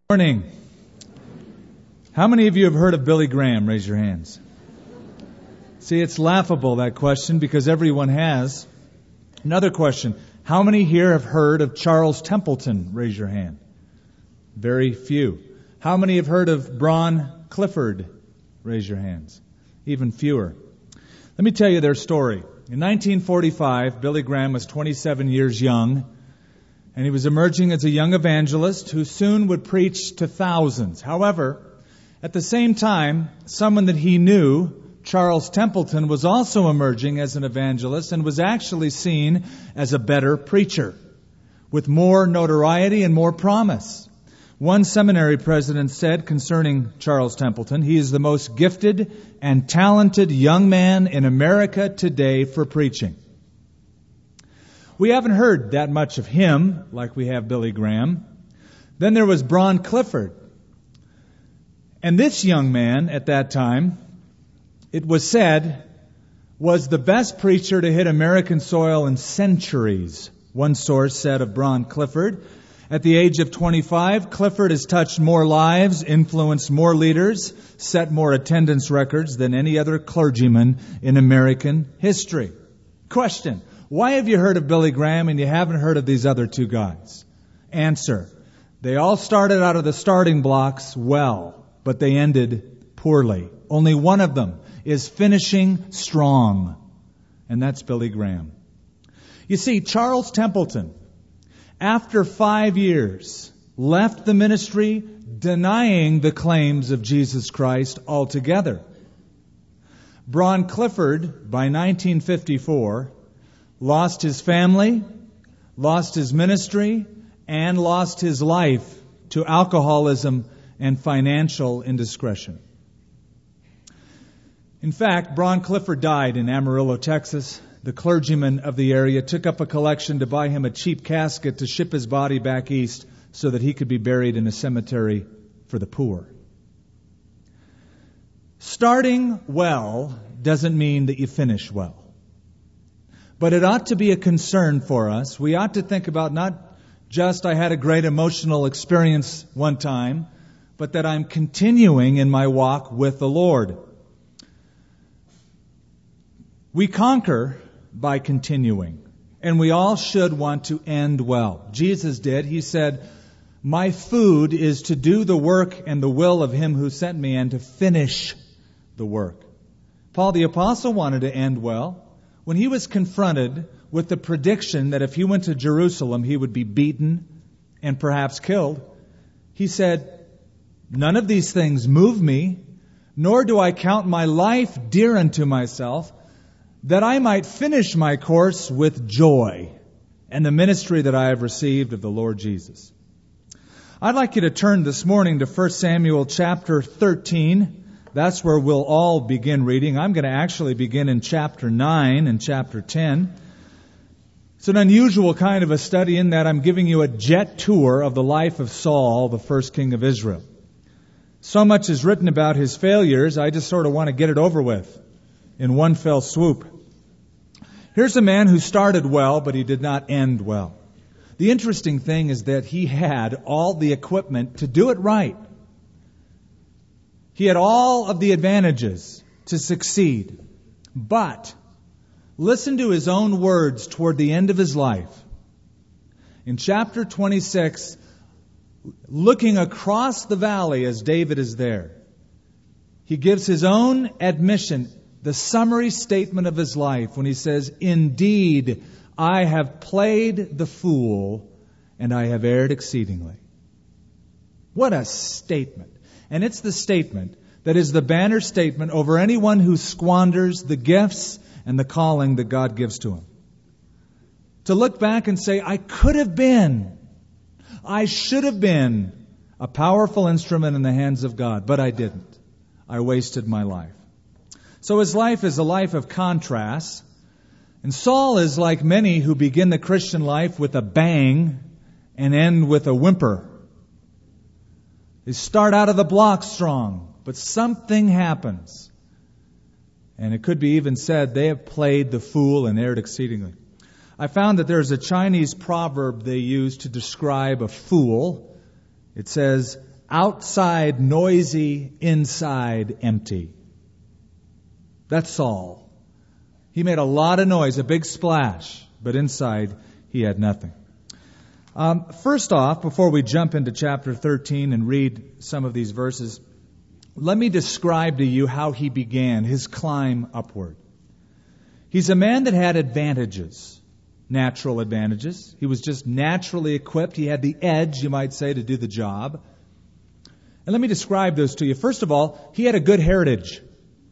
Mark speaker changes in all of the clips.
Speaker 1: Morning. How many of you have heard of Billy Graham? Raise your hands. See, it's laughable, that question, because everyone has. Another question. How many here have heard of Charles Templeton? Raise your hand. Very few. How many have heard of Bron Clifford? Raise your hands. Even fewer. Let me tell you their story. In 1945, Billy Graham was 27 years young, and he was emerging as a young evangelist who soon would preach to thousands. However, at the same time, someone that he knew, Charles Templeton, was also emerging as an evangelist and was actually seen as a better preacher, with more notoriety and more promise. One seminary president said concerning Charles Templeton, "He is the most gifted and talented young man in America today for preaching." We haven't heard that much of him like we have Billy Graham. Then there was Bron Clifford. And this young man at that time, it was said, was the best preacher to hit American soil in centuries. One source said of Bron Clifford, at the age of 25, Clifford has touched more lives, influenced more leaders, set more attendance records than any other clergyman in American history. Question. Why have you heard of Billy Graham and you haven't heard of these other two guys? Answer. They all started out of the starting blocks well, but they ended poorly. Only one of them is finishing strong, and that's Billy Graham. You see, Charles Templeton, after 5 years, left the ministry denying the claims of Jesus Christ altogether. Bron Clifford, by 1954, lost his family, lost his ministry, and lost his life to alcoholism and financial indiscretion. In fact, Bron Clifford died in Amarillo, Texas. The clergyman of the area took up a collection to buy him a cheap casket to ship his body back east so that he could be buried in a cemetery for the poor. Starting well doesn't mean that you finish well. But it ought to be a concern for us. We ought to think about not just I had a great emotional experience one time, but that I'm continuing in my walk with the Lord. We conquer by continuing, and we all should want to end well. Jesus did. He said, "My food is to do the work and the will of Him who sent me and to finish the work." Paul the Apostle wanted to end well. When he was confronted with the prediction that if he went to Jerusalem, he would be beaten and perhaps killed, he said, "None of these things move me, nor do I count my life dear unto myself, that I might finish my course with joy and the ministry that I have received of the Lord Jesus." I'd like you to turn this morning to 1 Samuel chapter 13. That's where we'll all begin reading. I'm going to actually begin in chapter 9 and chapter 10. It's an unusual kind of a study in that I'm giving you a jet tour of the life of Saul, the first king of Israel. So much is written about his failures, I just sort of want to get it over with in one fell swoop. Here's a man who started well, but he did not end well. The interesting thing is that he had all the equipment to do it right. He had all of the advantages to succeed. But listen to his own words toward the end of his life. In chapter 26, looking across the valley as David is there, he gives his own admission, the summary statement of his life when he says, "Indeed, I have played the fool, and I have erred exceedingly." What a statement. And it's the statement that is the banner statement over anyone who squanders the gifts and the calling that God gives to him. To look back and say, I should have been a powerful instrument in the hands of God, but I didn't. I wasted my life. So his life is a life of contrasts. And Saul is like many who begin the Christian life with a bang and end with a whimper. They start out of the block strong, but something happens. And it could be even said they have played the fool and erred exceedingly. I found that there's a Chinese proverb they use to describe a fool. It says, outside noisy, inside empty. That's Saul. He made a lot of noise, a big splash, but inside he had nothing. First off, before we jump into chapter 13 and read some of these verses, let me describe to you how he began his climb upward. He's a man that had advantages, natural advantages. He was just naturally equipped. He had the edge, you might say, to do the job. And let me describe those to you. First of all, he had a good heritage.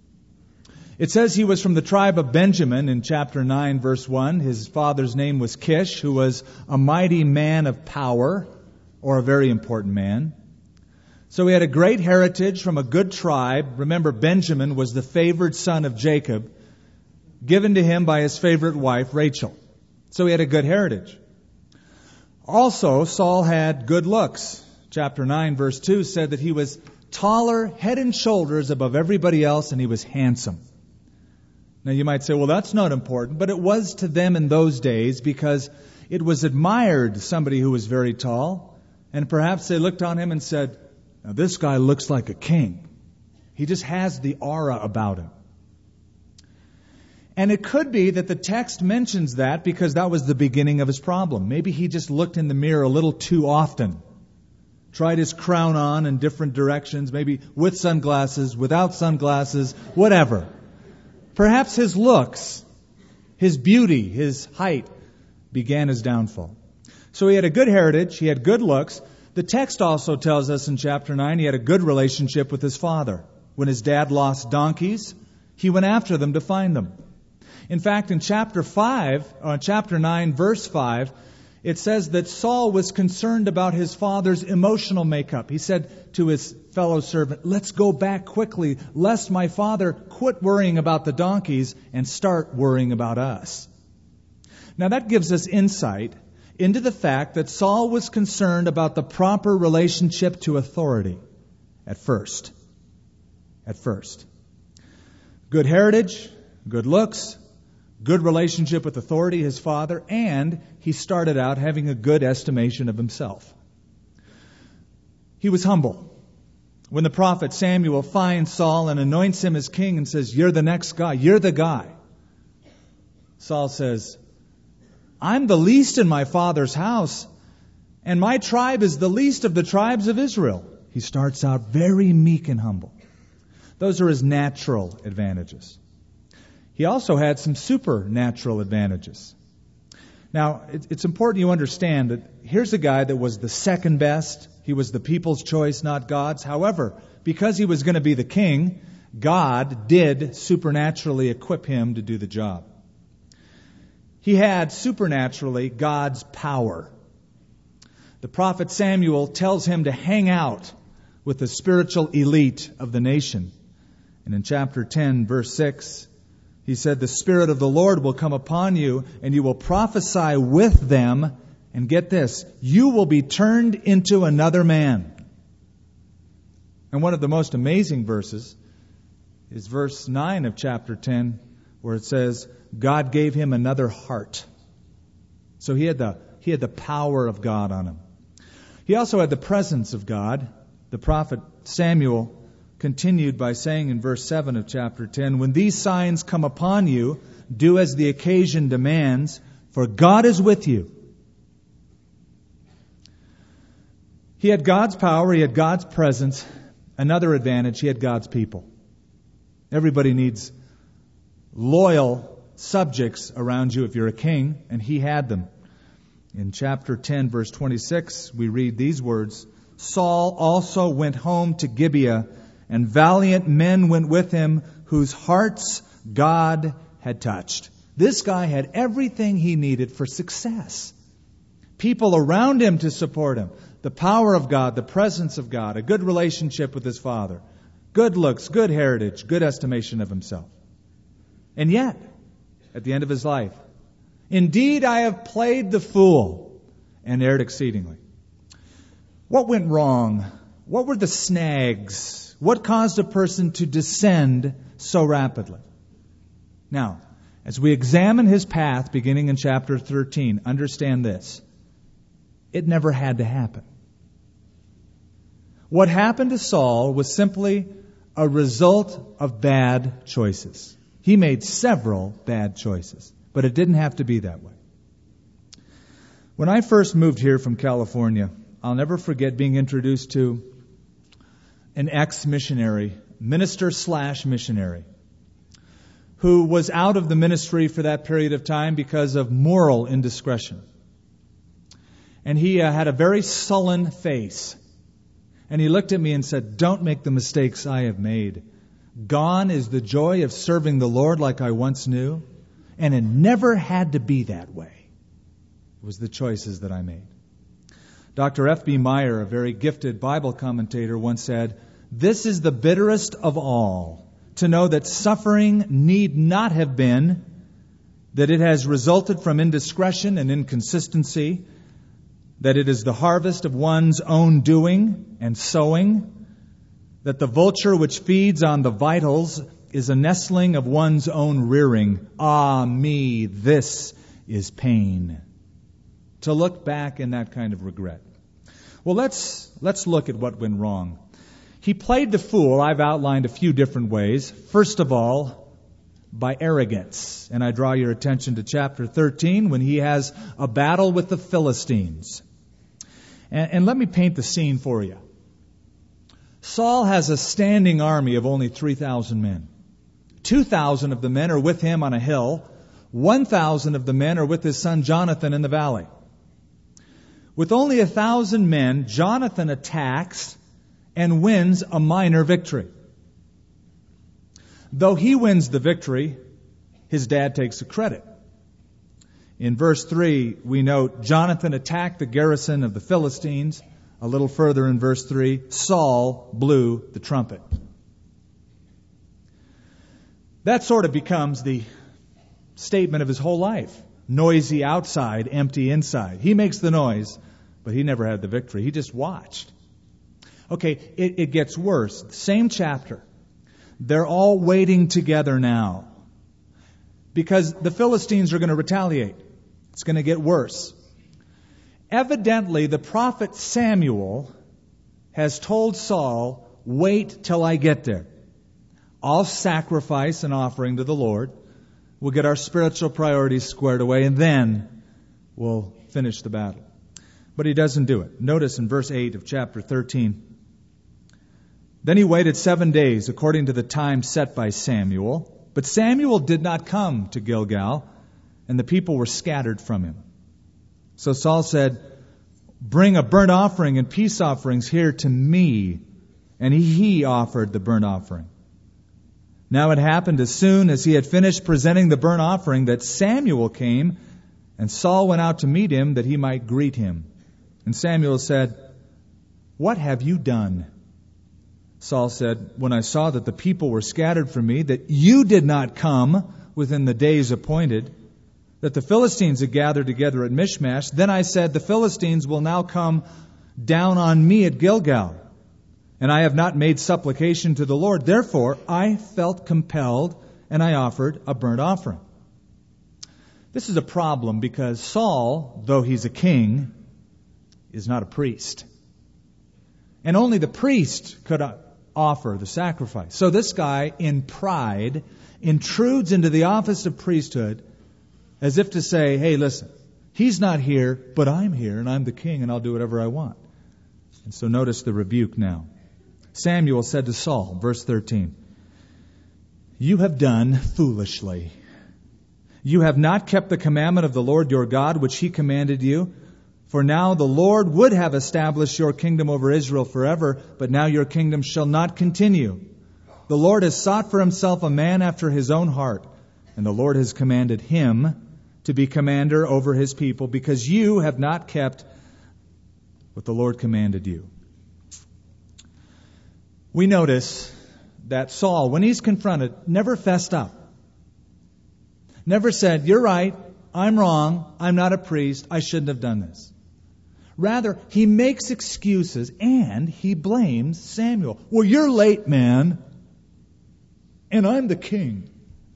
Speaker 1: It says he was from the tribe of Benjamin in chapter 9, verse 1. His father's name was Kish, who was a mighty man of power, or a very important man. So he had a great heritage from a good tribe. Remember, Benjamin was the favored son of Jacob, given to him by his favorite wife, Rachel. So he had a good heritage. Also, Saul had good looks. Chapter 9, verse 2 said that he was taller, head and shoulders above everybody else, and he was handsome. Now you might say, well, that's not important, but it was to them in those days because it was admired, somebody who was very tall, and perhaps they looked on him and said, now this guy looks like a king. He just has the aura about him. And it could be that the text mentions that because that was the beginning of his problem. Maybe he just looked in the mirror a little too often. Tried his crown on in different directions, maybe with sunglasses, without sunglasses, whatever. Perhaps his looks, his beauty, his height began his downfall. So he had a good heritage, he had good looks. The text also tells us in chapter 9 he had a good relationship with his father. When his dad lost donkeys, he went after them to find them. In fact, in chapter 9, verse 5, it says that Saul was concerned about his father's emotional makeup. He said to his fellow servant, let's go back quickly, lest my father quit worrying about the donkeys and start worrying about us. Now that gives us insight into the fact that Saul was concerned about the proper relationship to authority at first. Good heritage, good looks, good relationship with authority, his father, and he started out having a good estimation of himself. He was humble. When the prophet Samuel finds Saul and anoints him as king and says, you're the next guy, you're the guy, Saul says, I'm the least in my father's house, and my tribe is the least of the tribes of Israel. He starts out very meek and humble. Those are his natural advantages. He also had some supernatural advantages. Now, it's important you understand that here's a guy that was the second best. He was the people's choice, not God's. However, because he was going to be the king, God did supernaturally equip him to do the job. He had supernaturally God's power. The prophet Samuel tells him to hang out with the spiritual elite of the nation. And in chapter 10, verse 6, he said, the Spirit of the Lord will come upon you, and you will prophesy with them. And get this, you will be turned into another man. And one of the most amazing verses is verse 9 of chapter 10, where it says, God gave him another heart. So he had the power of God on him. He also had the presence of God. The prophet Samuel continued by saying in verse 7 of chapter 10, when these signs come upon you, do as the occasion demands, for God is with you. He had God's power, he had God's presence. Another advantage, he had God's people. Everybody needs loyal subjects around you if you're a king, and he had them. In chapter 10, verse 26, we read these words, Saul also went home to Gibeah, and valiant men went with him, whose hearts God had touched. This guy had everything he needed for success. People around him to support him. The power of God, the presence of God, a good relationship with his father, good looks, good heritage, good estimation of himself. And yet, at the end of his life, indeed I have played the fool and erred exceedingly. What went wrong? What were the snags? What caused a person to descend so rapidly? Now, as we examine his path beginning in chapter 13, understand this. It never had to happen. What happened to Saul was simply a result of bad choices. He made several bad choices, but it didn't have to be that way. When I first moved here from California, I'll never forget being introduced to an ex-missionary, minister/missionary, who was out of the ministry for that period of time because of moral indiscretion. And he had a very sullen face. And he looked at me and said, "Don't make the mistakes I have made. Gone is the joy of serving the Lord like I once knew. And it never had to be that way." It was the choices that I made. Dr. F.B. Meyer, a very gifted Bible commentator, once said, "This is the bitterest of all, to know that suffering need not have been, that it has resulted from indiscretion and inconsistency, that it is the harvest of one's own doing and sowing, that the vulture which feeds on the vitals is a nestling of one's own rearing. Ah, me, this is pain." To look back in that kind of regret. Well, let's look at what went wrong. He played the fool, I've outlined a few different ways. First of all, by arrogance. And I draw your attention to chapter 13 when he has a battle with the Philistines. And let me paint the scene for you. Saul has a standing army of only 3,000 men. 2,000 of the men are with him on a hill. 1,000 of the men are with his son Jonathan in the valley. With only 1,000 men, Jonathan attacks and wins a minor victory. Though he wins the victory, his dad takes the credit. In verse 3, we note, Jonathan attacked the garrison of the Philistines. A little further in verse 3, Saul blew the trumpet. That sort of becomes the statement of his whole life. Noisy outside, empty inside. He makes the noise, but he never had the victory. He just watched. Okay, it gets worse. Same chapter. They're all waiting together now, because the Philistines are going to retaliate. It's going to get worse. Evidently, the prophet Samuel has told Saul, "Wait till I get there. I'll sacrifice an offering to the Lord. We'll get our spiritual priorities squared away, and then we'll finish the battle." But he doesn't do it. Notice in verse 8 of chapter 13. Then he waited 7 days according to the time set by Samuel. But Samuel did not come to Gilgal, and the people were scattered from him. So Saul said, "Bring a burnt offering and peace offerings here to me." And he offered the burnt offering. Now it happened as soon as he had finished presenting the burnt offering that Samuel came, and Saul went out to meet him that he might greet him. And Samuel said, "What have you done?" Saul said, "When I saw that the people were scattered from me, that you did not come within the days appointed, that the Philistines had gathered together at Michmash, then I said, the Philistines will now come down on me at Gilgal. And I have not made supplication to the Lord. Therefore, I felt compelled, and I offered a burnt offering." This is a problem because Saul, though he's a king, is not a priest. And only the priest could offer the sacrifice. So this guy, in pride, intrudes into the office of priesthood as if to say, "Hey, listen, he's not here, but I'm here, and I'm the king, and I'll do whatever I want." And so notice the rebuke now. Samuel said to Saul, verse 13, "You have done foolishly. You have not kept the commandment of the Lord your God, which he commanded you. For now the Lord would have established your kingdom over Israel forever, but now your kingdom shall not continue. The Lord has sought for himself a man after his own heart, and the Lord has commanded him to be commander over his people, because you have not kept what the Lord commanded you." We notice that Saul, when he's confronted, never fessed up. Never said, "You're right, I'm wrong, I'm not a priest, I shouldn't have done this." Rather, he makes excuses and he blames Samuel. "Well, you're late, man, and I'm the king."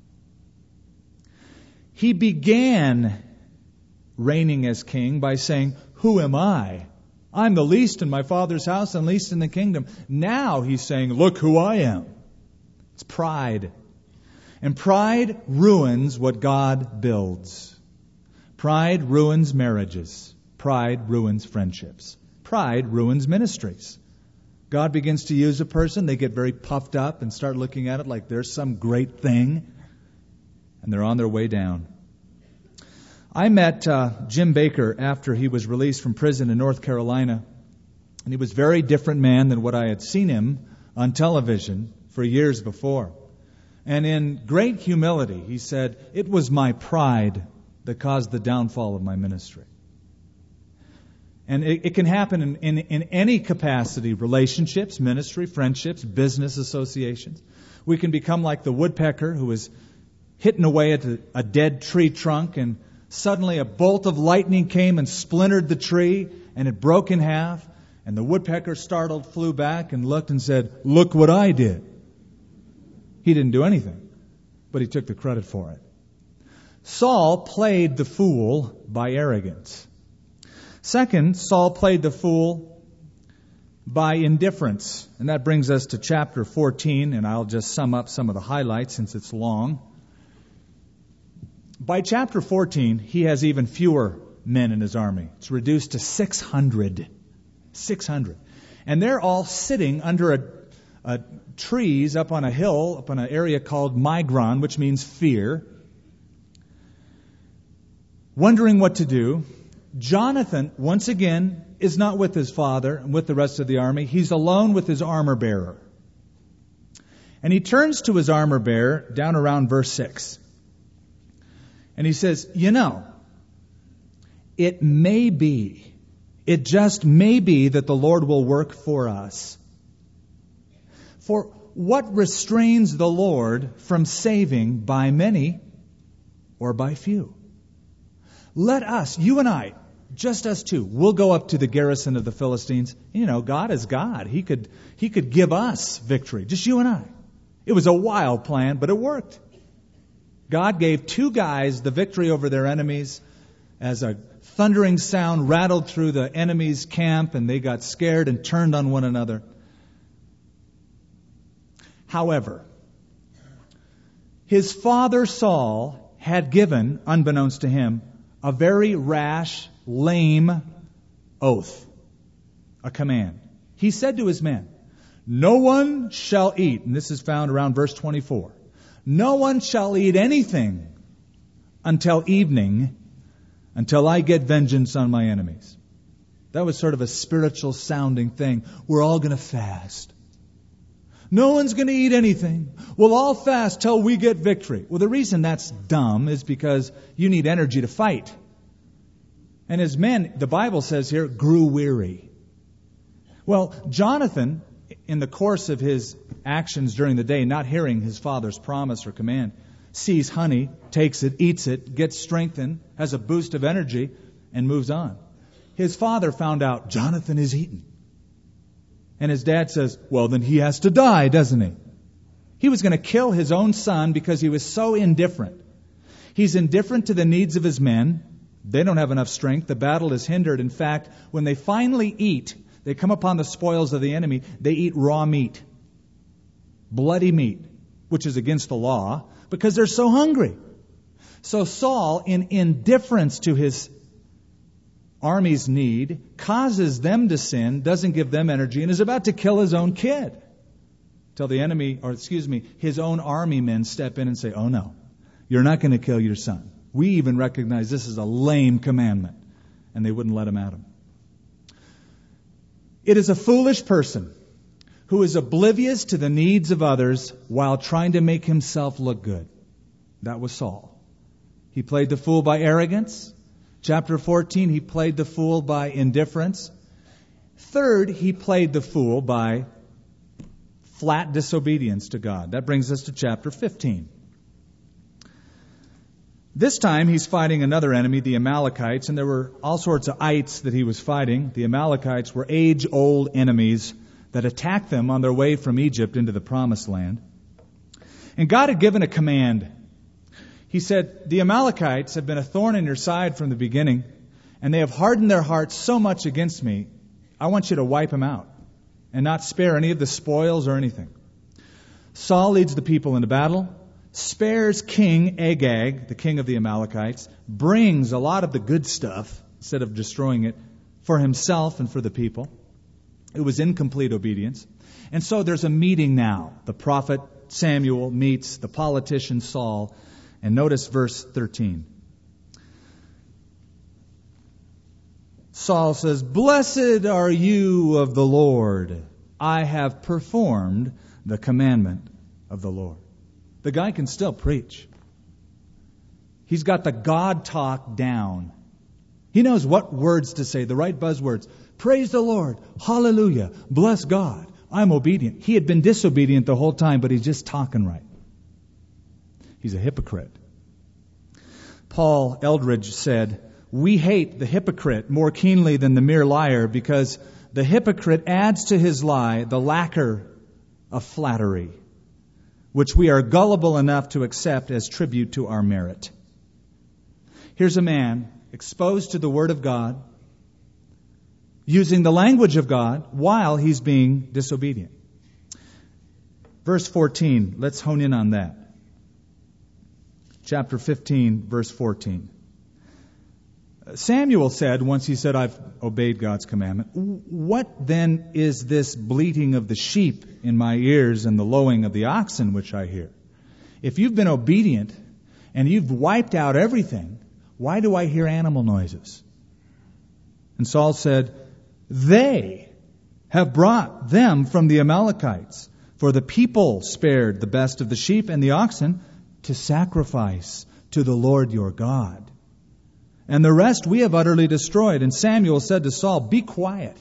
Speaker 1: He began reigning as king by saying, "Who am I I'm the least in my Father's house and least in the kingdom. Now he's saying, look who I am. It's pride. And pride ruins what God builds. Pride ruins marriages. Pride ruins friendships. Pride ruins ministries. God begins to use a person, they get very puffed up and start looking at it like there's some great thing, and they're on their way down. I met Jim Baker after he was released from prison in North Carolina, and he was a very different man than what I had seen him on television for years before. And in great humility, he said, it was my pride that caused the downfall of my ministry. And it can happen in any capacity, relationships, ministry, friendships, business associations. We can become like the woodpecker who was hitting away at a dead tree trunk, and suddenly a bolt of lightning came and splintered the tree, and it broke in half. And the woodpecker, startled, flew back and looked and said, look what I did. He didn't do anything, but he took the credit for it. Saul played the fool by arrogance. Second, Saul played the fool by indifference. And that brings us to chapter 14, and I'll just sum up some of the highlights since it's long. By chapter 14, he has even fewer men in his army. It's reduced to 600. 600. And they're all sitting under trees up on a hill, up on an area called Migron, which means fear, wondering what to do. Jonathan, once again, is not with his father and with the rest of the army. He's alone with his armor bearer. And he turns to his armor bearer down around verse 6. And he says, it may be, it just may be that the Lord will work for us. For what restrains the Lord from saving by many or by few? Let us, you and I, just us two, we'll go up to the garrison of the Philistines. God is God. He could give us victory, just you and I. It was a wild plan, but it worked. God gave two guys the victory over their enemies as a thundering sound rattled through the enemy's camp, and they got scared and turned on one another. However, his father Saul had given, unbeknownst to him, a very rash, lame oath, a command. He said to his men, no one shall eat, and this is found around verse 24, no one shall eat anything until evening, until I get vengeance on my enemies. That was sort of a spiritual sounding thing. We're all going to fast. No one's going to eat anything. We'll all fast till we get victory. Well, the reason that's dumb is because you need energy to fight. And his men, the Bible says here, grew weary. Well, Jonathan, in the course of his actions during the day, not hearing his father's promise or command, sees honey, takes it, eats it, gets strengthened, has a boost of energy, and moves on. His father found out Jonathan is eaten. And his dad says, well, then he has to die, doesn't he? He was going to kill his own son because he was so indifferent. He's indifferent to the needs of his men. They don't have enough strength. The battle is hindered. In fact, when they finally eat, they come upon the spoils of the enemy, they eat raw meat, bloody meat, which is against the law, because they're so hungry. So Saul, in indifference to his army's need, causes them to sin, doesn't give them energy, and is about to kill his own kid. Till his own army men step in and say, oh no, you're not going to kill your son. We even recognize this is a lame commandment. And they wouldn't let him at him. It is a foolish person who is oblivious to the needs of others while trying to make himself look good. That was Saul. He played the fool by arrogance. Chapter 14, he played the fool by indifference. Third, he played the fool by flat disobedience to God. That brings us to chapter 15. This time he's fighting another enemy, the Amalekites, and there were all sorts of ites that he was fighting. The Amalekites were age-old enemies that attacked them on their way from Egypt into the Promised Land. And God had given a command. He said, the Amalekites have been a thorn in your side from the beginning, and they have hardened their hearts so much against me I want you to wipe them out and not spare any of the spoils or anything. Saul leads the people into battle, spares King Agag, the king of the Amalekites, brings a lot of the good stuff, instead of destroying it, for himself and for the people. It was incomplete obedience. And so there's a meeting now. The prophet Samuel meets the politician Saul. And notice verse 13. Saul says, "Blessed are you of the Lord. I have performed the commandment of the Lord." The guy can still preach. He's got the God talk down. He knows what words to say, the right buzzwords. Praise the Lord. Hallelujah. Bless God. I'm obedient. He had been disobedient the whole time, but he's just talking right. He's a hypocrite. Paul Eldridge said, "We hate the hypocrite more keenly than the mere liar, because the hypocrite adds to his lie the lacquer of flattery, which we are gullible enough to accept as tribute to our merit." Here's a man exposed to the Word of God, using the language of God while he's being disobedient. Verse 14, let's hone in on that. Chapter 15, verse 14. Samuel said, once he said, "I've obeyed God's commandment, what then is this bleating of the sheep in my ears and the lowing of the oxen which I hear? If you've been obedient and you've wiped out everything, why do I hear animal noises?" And Saul said, "They have brought them from the Amalekites, for the people spared the best of the sheep and the oxen to sacrifice to the Lord your God. And the rest we have utterly destroyed." And Samuel said to Saul, "Be quiet,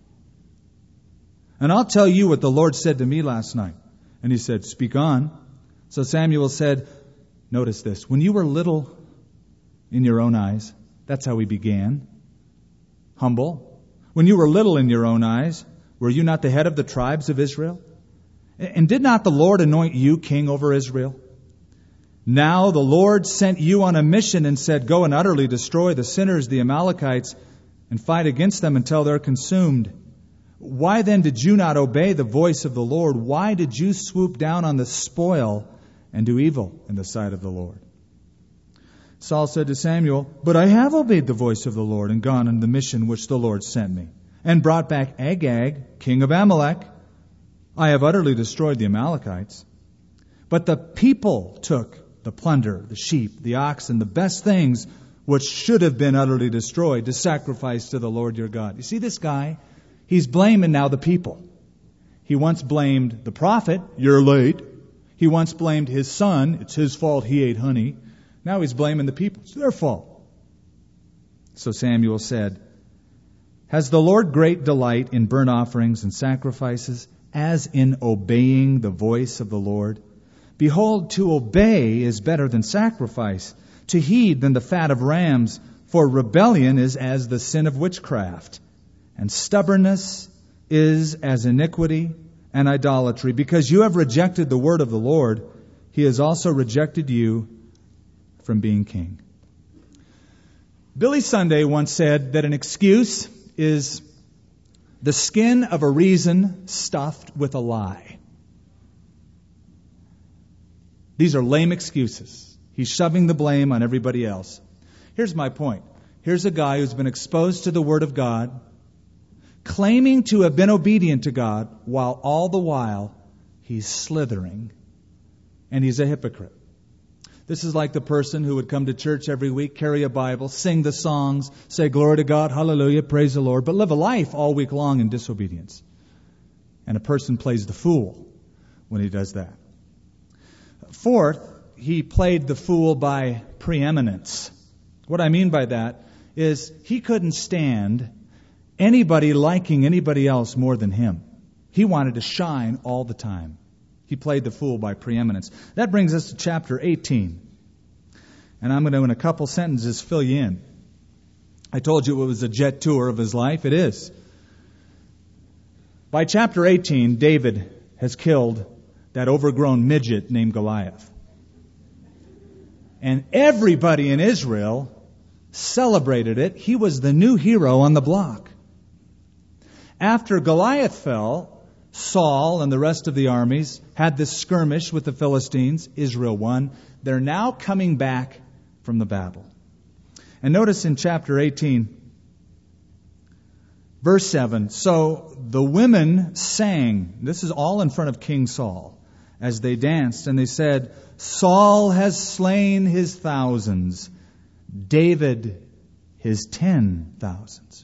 Speaker 1: and I'll tell you what the Lord said to me last night." And he said, "Speak on." So Samuel said, notice this, "When you were little in your own eyes," that's how he began, humble. "When you were little in your own eyes, were you not the head of the tribes of Israel? And did not the Lord anoint you king over Israel? Now the Lord sent you on a mission and said, 'Go and utterly destroy the sinners, the Amalekites, and fight against them until they're consumed.' Why then did you not obey the voice of the Lord? Why did you swoop down on the spoil and do evil in the sight of the Lord?" Saul said to Samuel, "But I have obeyed the voice of the Lord and gone on the mission which the Lord sent me, and brought back Agag, king of Amalek. I have utterly destroyed the Amalekites. But the people took the plunder, the sheep, the oxen, the best things which should have been utterly destroyed to sacrifice to the Lord your God." You see this guy? He's blaming now the people. He once blamed the prophet, "You're late." He once blamed his son, "It's his fault he ate honey." Now he's blaming the people. It's their fault. So Samuel said, "Has the Lord great delight in burnt offerings and sacrifices, as in obeying the voice of the Lord? Behold, to obey is better than sacrifice, to heed than the fat of rams, for rebellion is as the sin of witchcraft, and stubbornness is as iniquity and idolatry. Because you have rejected the word of the Lord, he has also rejected you from being king." Billy Sunday once said that an excuse is the skin of a reason stuffed with a lie. These are lame excuses. He's shoving the blame on everybody else. Here's my point. Here's a guy who's been exposed to the Word of God, claiming to have been obedient to God, while all the while he's slithering, and he's a hypocrite. This is like the person who would come to church every week, carry a Bible, sing the songs, say glory to God, hallelujah, praise the Lord, but live a life all week long in disobedience. And a person plays the fool when he does that. Fourth, he played the fool by preeminence. What I mean by that is he couldn't stand anybody liking anybody else more than him. He wanted to shine all the time. He played the fool by preeminence. That brings us to chapter 18. And I'm going to, in a couple sentences, fill you in. I told you it was a jet tour of his life. It is. By chapter 18, David has killed that overgrown midget named Goliath. And everybody in Israel celebrated it. He was the new hero on the block. After Goliath fell, Saul and the rest of the armies had this skirmish with the Philistines. Israel won. They're now coming back from the battle. And notice in chapter 18, verse 7, so the women sang, this is all in front of King Saul, as they danced, and they said, Saul has slain his thousands, David his 10,000s.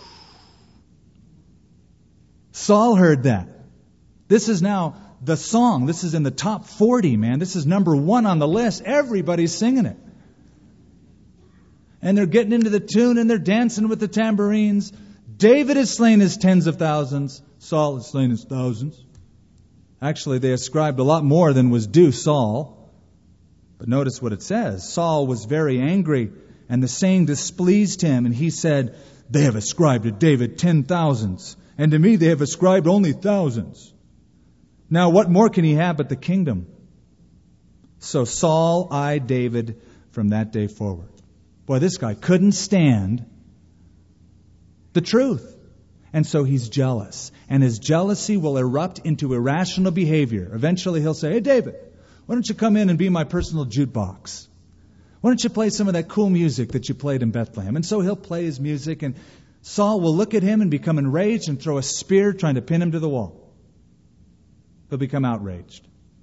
Speaker 1: Saul heard that. This is now the song. This is in the top 40, man. This is number 1 on the list. Everybody's singing it. And they're getting into the tune and they're dancing with the tambourines. David has slain his tens of thousands. Saul has slain his thousands. Actually, they ascribed a lot more than was due Saul. But notice what it says. Saul was very angry, and the saying displeased him. And he said, they have ascribed to David 10,000s, and to me they have ascribed only thousands. Now what more can he have but the kingdom? So Saul eyed David from that day forward. Boy, this guy couldn't stand the truth. And so he's jealous. And his jealousy will erupt into irrational behavior. Eventually he'll say, hey, David, why don't you come in and be my personal jukebox? Why don't you play some of that cool music that you played in Bethlehem? And so he'll play his music, and Saul will look at him and become enraged and throw a spear trying to pin him to the wall. He'll become outraged.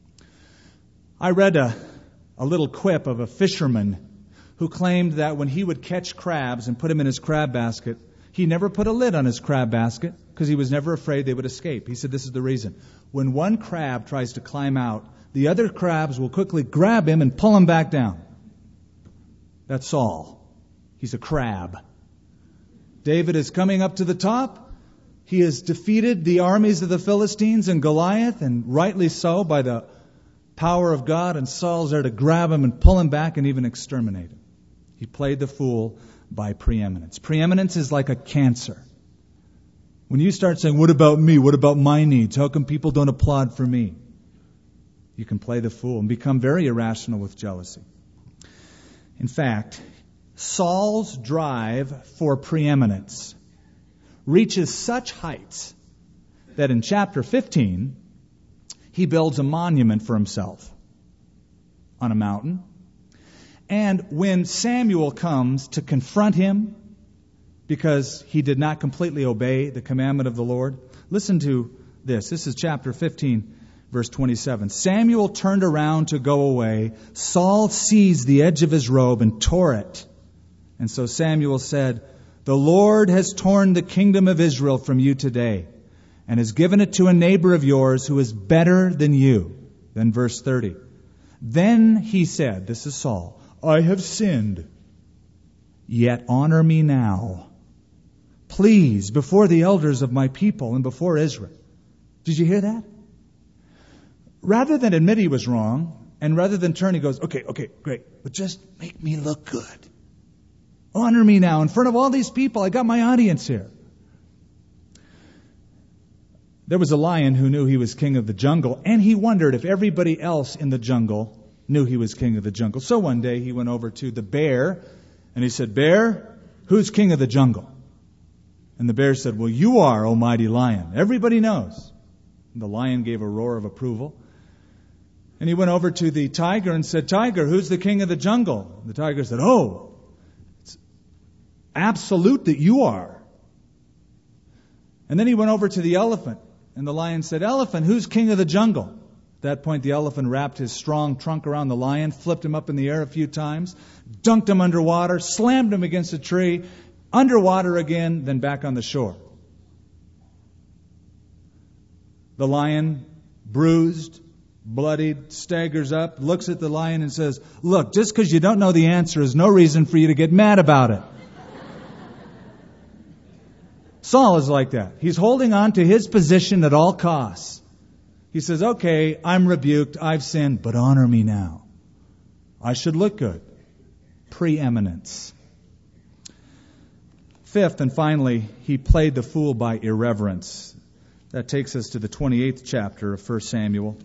Speaker 1: I read a little quip of a fisherman who claimed that when he would catch crabs and put them in his crab basket, he never put a lid on his crab basket because he was never afraid they would escape. He said this is the reason. When one crab tries to climb out, the other crabs will quickly grab him and pull him back down. That's Saul. He's a crab. David is coming up to the top. He has defeated the armies of the Philistines and Goliath, and rightly so, by the power of God, and Saul's there to grab him and pull him back and even exterminate him. He played the fool by preeminence. Preeminence is like a cancer. When you start saying, what about me? What about my needs? How come people don't applaud for me? You can play the fool and become very irrational with jealousy. In fact, Saul's drive for preeminence reaches such heights that in chapter 15, he builds a monument for himself on a mountain. And when Samuel comes to confront him because he did not completely obey the commandment of the Lord, listen to this. This is chapter 15, verse 27. Samuel turned around to go away. Saul seized the edge of his robe and tore it. And so Samuel said, the Lord has torn the kingdom of Israel from you today and has given it to a neighbor of yours who is better than you. Then verse 30. Then he said, this is Saul, I have sinned, yet honor me now, please, before the elders of my people and before Israel. Did you hear that? Rather than admit he was wrong, and rather than turn, he goes, okay, great, but just make me look good. Honor me now in front of all these people. I got my audience here. There was a lion who knew he was king of the jungle, and he wondered if everybody else in the jungle knew he was king of the jungle. So one day he went over to the bear, and he said, Bear, who's king of the jungle? And the bear said, well, you are, O mighty lion. Everybody knows. And the lion gave a roar of approval. And he went over to the tiger and said, Tiger, who's the king of the jungle? The tiger said, oh, it's absolute that you are. And then he went over to the elephant, and the lion said, Elephant, who's king of the jungle? At that point, the elephant wrapped his strong trunk around the lion, flipped him up in the air a few times, dunked him underwater, slammed him against a tree, underwater again, then back on the shore. The lion, bruised, bloodied, staggers up, looks at the lion and says, look, just because you don't know the answer is no reason for you to get mad about it. Saul is like that. He's holding on to his position at all costs. He says, okay, I'm rebuked, I've sinned, but honor me now. I should look good. Preeminence. Fifth and finally, he played the fool by irreverence. That takes us to the 28th chapter of 1 Samuel,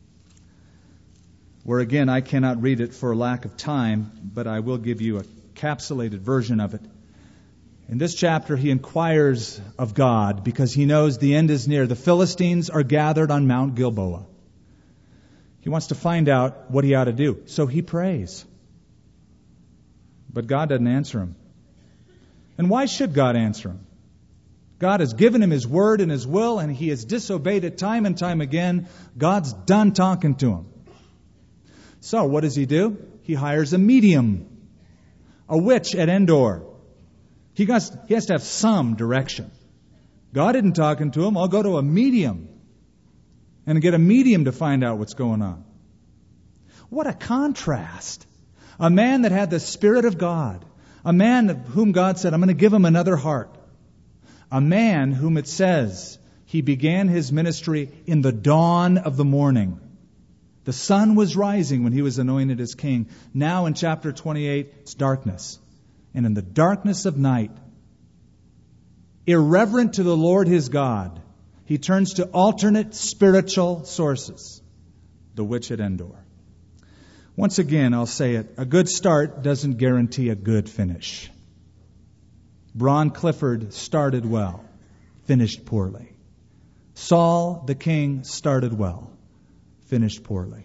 Speaker 1: where again I cannot read it for lack of time, but I will give you a capsulated version of it. In this chapter, he inquires of God because he knows the end is near. The Philistines are gathered on Mount Gilboa. He wants to find out what he ought to do. So he prays. But God doesn't answer him. And why should God answer him? God has given him his word and his will, and he has disobeyed it time and time again. God's done talking to him. So what does he do? He hires a medium, a witch at Endor. He has to have some direction. God isn't talking to him. I'll go to a medium and get a medium to find out what's going on. What a contrast. A man that had the Spirit of God. A man whom God said, I'm going to give him another heart. A man whom it says he began his ministry in the dawn of the morning. The sun was rising when he was anointed as king. Now in chapter 28, it's darkness. And in the darkness of night, irreverent to the Lord his God, he turns to alternate spiritual sources. The witch at Endor. Once again, I'll say it. A good start doesn't guarantee a good finish. Bron Clifford started well, finished poorly. Saul, the king, started well, finished poorly.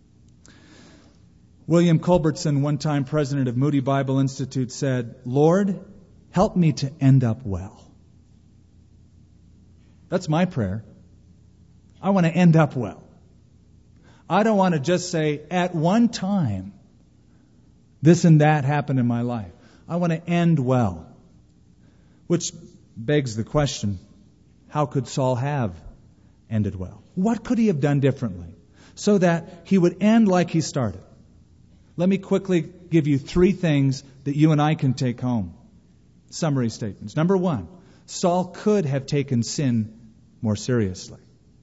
Speaker 1: William Culbertson, one time president of Moody Bible Institute, said, Lord, help me to end up well. That's my prayer. I want to end up well. I don't want to just say, at one time, this and that happened in my life. I want to end well. Which begs the question, how could Saul have ended well? What could he have done differently so that he would end like he started? Let me quickly give you 3 things that you and I can take home. Summary statements. Number 1, Saul could have taken sin more seriously.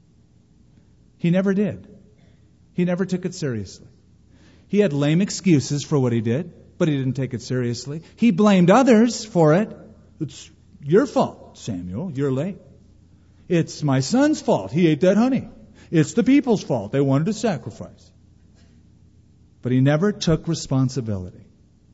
Speaker 1: He never did. He never took it seriously. He had lame excuses for what he did, but he didn't take it seriously. He blamed others for it. It's your fault, Samuel. You're late. It's my son's fault. He ate that honey. It's the people's fault. They wanted to sacrifice. But he never took responsibility.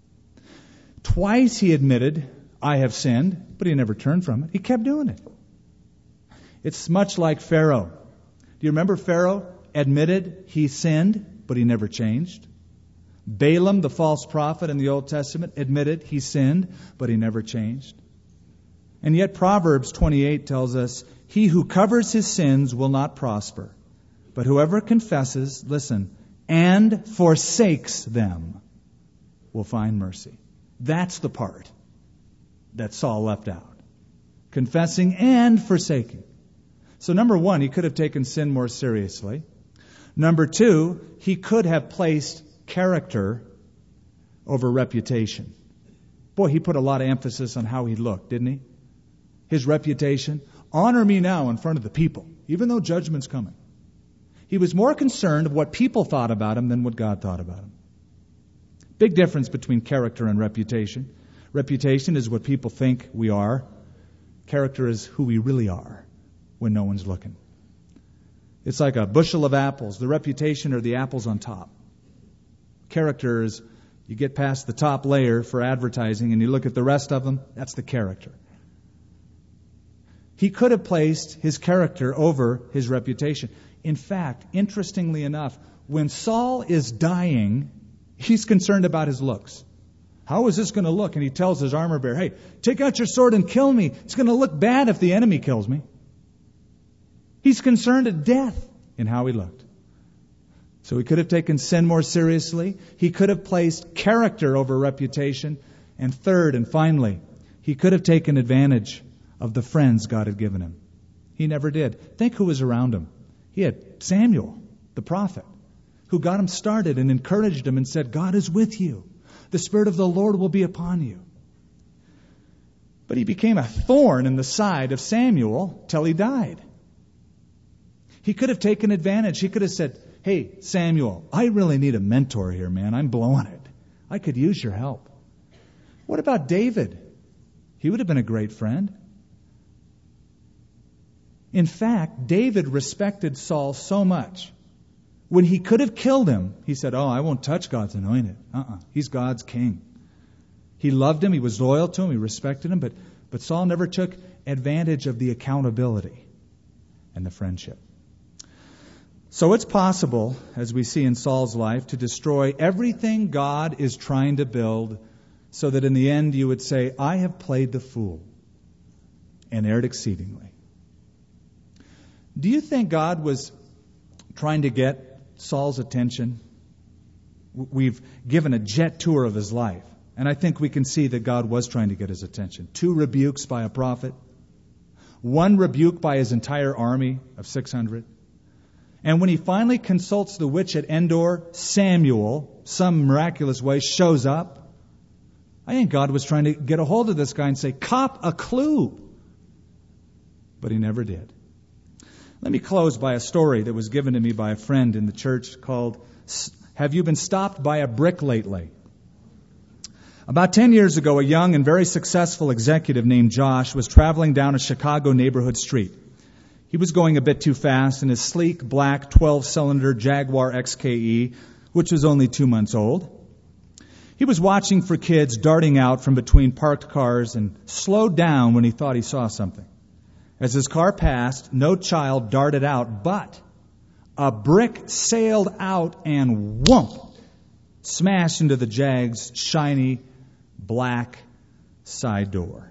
Speaker 1: Twice he admitted, I have sinned, but he never turned from it. He kept doing it. It's much like Pharaoh. Do you remember Pharaoh admitted he sinned, but he never changed? Balaam, the false prophet in the Old Testament, admitted he sinned, but he never changed. And yet Proverbs 28 tells us, he who covers his sins will not prosper, but whoever confesses, listen, and forsakes them will find mercy. That's the part that Saul left out. Confessing and forsaking. So number 1, he could have taken sin more seriously. Number 2, he could have placed character over reputation. Boy, he put a lot of emphasis on how he looked, didn't he? His reputation. Honor me now in front of the people, even though judgment's coming. He was more concerned of what people thought about him than what God thought about him. Big difference between character and reputation. Reputation is what people think we are. Character is who we really are when no one's looking. It's like a bushel of apples. The reputation are the apples on top. Character is you get past the top layer for advertising and you look at the rest of them, that's the character. He could have placed his character over his reputation. In fact, interestingly enough, when Saul is dying, he's concerned about his looks. How is this going to look? And he tells his armor bearer, hey, take out your sword and kill me. It's going to look bad if the enemy kills me. He's concerned at death in how he looked. So he could have taken sin more seriously. He could have placed character over reputation. And third and finally, he could have taken advantage of the friends God had given him. He never did. Think who was around him. He had Samuel, the prophet, who got him started and encouraged him and said, God is with you. The Spirit of the Lord will be upon you. But he became a thorn in the side of Samuel till he died. He could have taken advantage. He could have said, hey, Samuel, I really need a mentor here, man. I'm blowing it. I could use your help. What about David? He would have been a great friend. In fact, David respected Saul so much. When he could have killed him, he said, I won't touch God's anointed. He's God's king. He loved him. He was loyal to him. He respected him. But But Saul never took advantage of the accountability and the friendship. So it's possible, as we see in Saul's life, to destroy everything God is trying to build, so that in the end you would say, I have played the fool and erred exceedingly. Do you think God was trying to get Saul's attention? We've given a jet tour of his life, and I think we can see that God was trying to get his attention. 2 rebukes by a prophet, 1 rebuke by his entire army of 600. And when he finally consults the witch at Endor, Samuel, some miraculous way, shows up. I think God was trying to get a hold of this guy and say, cop a clue. But he never did. Let me close by a story that was given to me by a friend in the church called, Have You Been Stopped by a Brick Lately? About 10 years ago, a young and very successful executive named Josh was traveling down a Chicago neighborhood street. He was going a bit too fast in his sleek, black, 12-cylinder Jaguar XKE, which was only 2 months old. He was watching for kids darting out from between parked cars and slowed down when he thought he saw something. As his car passed, no child darted out, but a brick sailed out and whoomp, smashed into the Jag's shiny, black side door.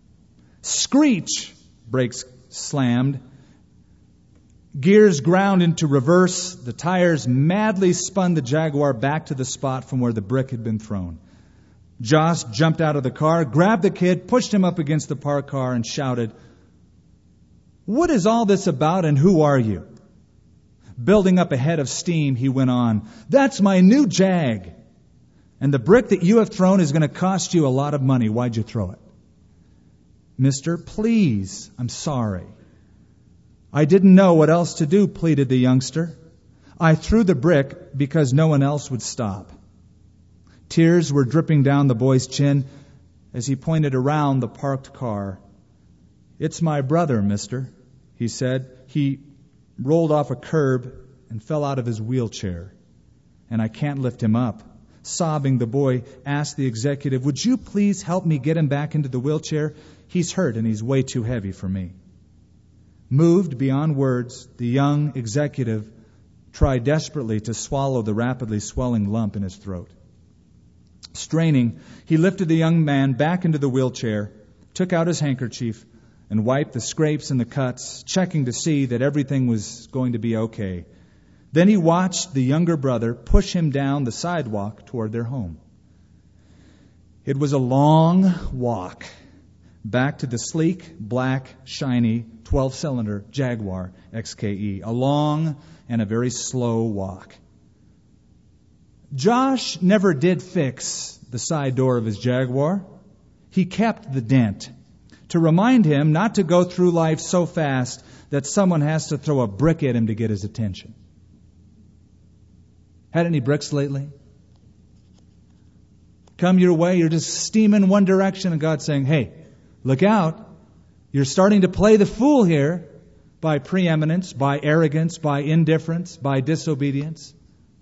Speaker 1: Screech! Brakes slammed. Gears ground into reverse. The tires madly spun the Jaguar back to the spot from where the brick had been thrown. Josh jumped out of the car, grabbed the kid, pushed him up against the parked car, and shouted, "What is all this about, and who are you?" Building up a head of steam, he went on, "That's my new Jag. And the brick that you have thrown is going to cost you a lot of money. Why'd you throw it?" "Mister, please, I'm sorry." "I didn't know what else to do," pleaded the youngster. "I threw the brick because no one else would stop." Tears were dripping down the boy's chin as he pointed around the parked car. "It's my brother, mister," he said. "He rolled off a curb and fell out of his wheelchair, and I can't lift him up." Sobbing, the boy asked the executive, "Would you please help me get him back into the wheelchair? He's hurt and he's way too heavy for me." Moved beyond words, the young executive tried desperately to swallow the rapidly swelling lump in his throat. Straining, he lifted the young man back into the wheelchair, took out his handkerchief, and wiped the scrapes and the cuts, checking to see that everything was going to be okay. Then he watched the younger brother push him down the sidewalk toward their home. It was a long walk back to the sleek, black, shiny, 12-cylinder Jaguar XKE. A long and a very slow walk. Josh never did fix the side door of his Jaguar. He kept the dent to remind him not to go through life so fast that someone has to throw a brick at him to get his attention. Had any bricks lately? Come your way, you're just steaming one direction, and God's saying, "Hey, look out. You're starting to play the fool here by preeminence, by arrogance, by indifference, by disobedience."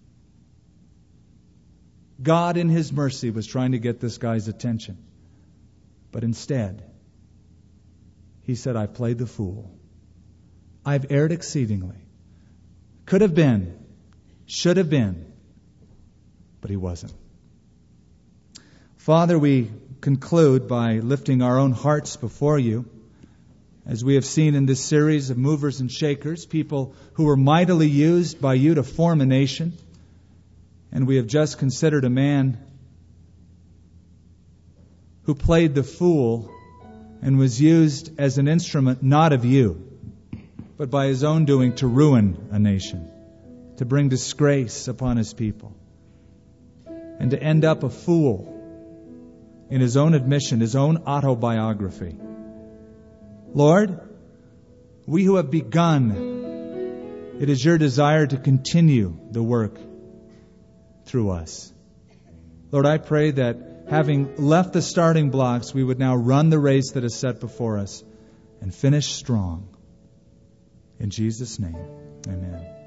Speaker 1: God in His mercy was trying to get this guy's attention. But instead, he said, "I've played the fool. I've erred exceedingly. Could have been, should have been," but he wasn't. Father, we conclude by lifting our own hearts before you. As we have seen in this series of movers and shakers, people who were mightily used by you to form a nation. And we have just considered a man who played the fool and was used as an instrument not of you, but by his own doing to ruin a nation, to bring disgrace upon his people, and to end up a fool in his own admission, his own autobiography. Lord, we who have begun, it is your desire to continue the work through us. Lord, I pray that having left the starting blocks, we would now run the race that is set before us and finish strong. In Jesus' name, amen.